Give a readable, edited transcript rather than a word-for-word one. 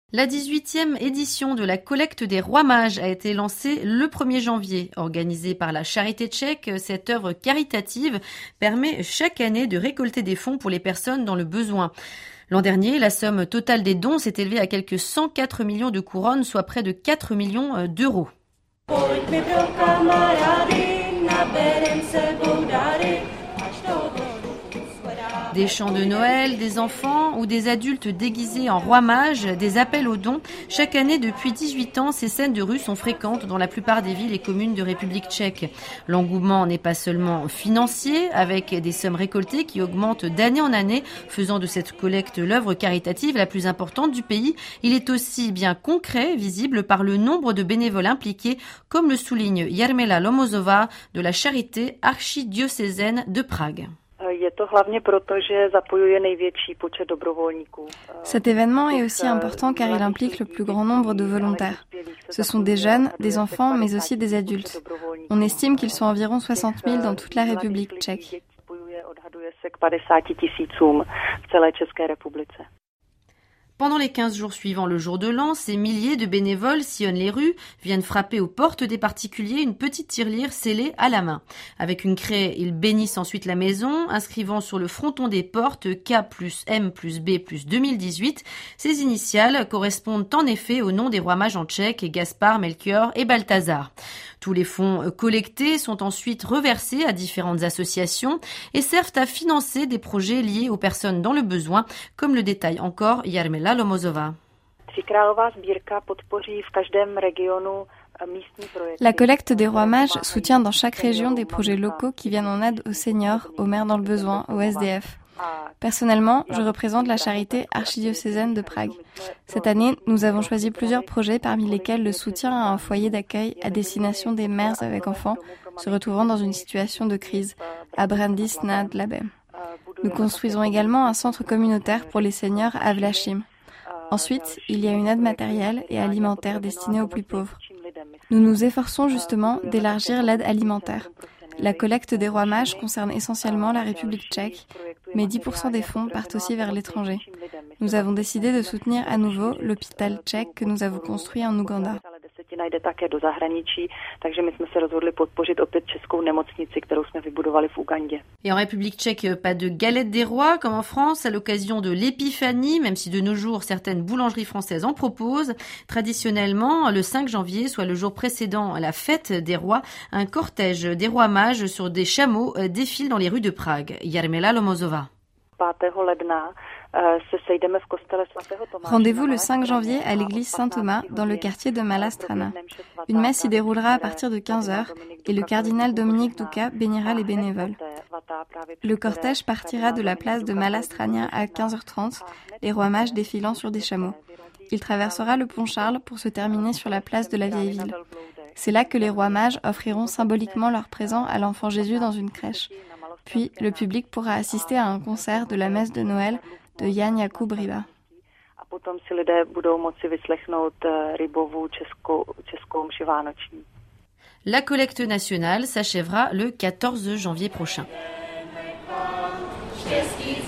La 18e édition de la collecte des Rois Mages a été lancée le 1er janvier. Organisée par la Charité tchèque, cette œuvre caritative permet chaque année de récolter des fonds pour les personnes dans le besoin. L'an dernier, la somme totale des dons s'est élevée à quelques 104 millions de couronnes, soit près de 4 millions d'euros. Des chants de Noël, des enfants ou des adultes déguisés en rois mages, des appels aux dons. Chaque année, depuis 18 ans, ces scènes de rue sont fréquentes dans la plupart des villes et communes de République tchèque. L'engouement n'est pas seulement financier, avec des sommes récoltées qui augmentent d'année en année, faisant de cette collecte l'œuvre caritative la plus importante du pays. Il est aussi bien concret, visible par le nombre de bénévoles impliqués, comme le souligne Jarmila Lomozová de la Charité archidiocésaine de Prague. Cet événement est aussi important car il implique le plus grand nombre de volontaires. Ce sont des jeunes, des enfants, mais aussi des adultes. On estime qu'ils sont environ 60 000 dans toute la République tchèque. Pendant les 15 jours suivant le jour de l'an, ces milliers de bénévoles sillonnent les rues, viennent frapper aux portes des particuliers une petite tirelire scellée à la main. Avec une craie, ils bénissent ensuite la maison, inscrivant sur le fronton des portes K+M+B+2018. 2018. Ces initiales correspondent en effet aux noms des rois mages en tchèque, Gaspard, Melchior et Balthazar. Tous les fonds collectés sont ensuite reversés à différentes associations et servent à financer des projets liés aux personnes dans le besoin, comme le détaille encore Jarmila Lomozová. La collecte des Rois Mages soutient dans chaque région des projets locaux qui viennent en aide aux seniors, aux mères dans le besoin, aux SDF. Personnellement, je représente la Charité archidiocésaine de Prague. Cette année, nous avons choisi plusieurs projets parmi lesquels le soutien à un foyer d'accueil à destination des mères avec enfants se retrouvant dans une situation de crise, à Brandis nad Labem. Nous construisons également un centre communautaire pour les seniors à Vlachim. Ensuite, il y a une aide matérielle et alimentaire destinée aux plus pauvres. Nous nous efforçons justement d'élargir l'aide alimentaire. La collecte des Rois Mages concerne essentiellement la République tchèque, mais 10% des fonds partent aussi vers l'étranger. Nous avons décidé de soutenir à nouveau l'hôpital tchèque que nous avons construit en Ouganda. Et en République tchèque, pas de galette des rois comme en France à l'occasion de l'épiphanie, même si de nos jours certaines boulangeries françaises en proposent. Traditionnellement, le 5 janvier, soit le jour précédent à la fête des rois, un cortège des rois mages sur des chameaux défile dans les rues de Prague. Jarmila Lomozová. Rendez-vous le 5 janvier à l'église Saint-Thomas dans le quartier de Malá Strana. Une messe y déroulera à partir de 15h et le cardinal Dominique Duka bénira les bénévoles. Le cortège partira de la place de Malá Strana à 15h30, les rois mages défilant sur des chameaux. Il traversera le pont Charles pour se terminer sur la place de la vieille ville. C'est là que les rois mages offriront symboliquement leur présent à l'enfant Jésus dans une crèche. Puis, le public pourra assister à un concert de la messe de Noël de Jan Jakub Ryba. La collecte nationale s'achèvera le 14 janvier prochain.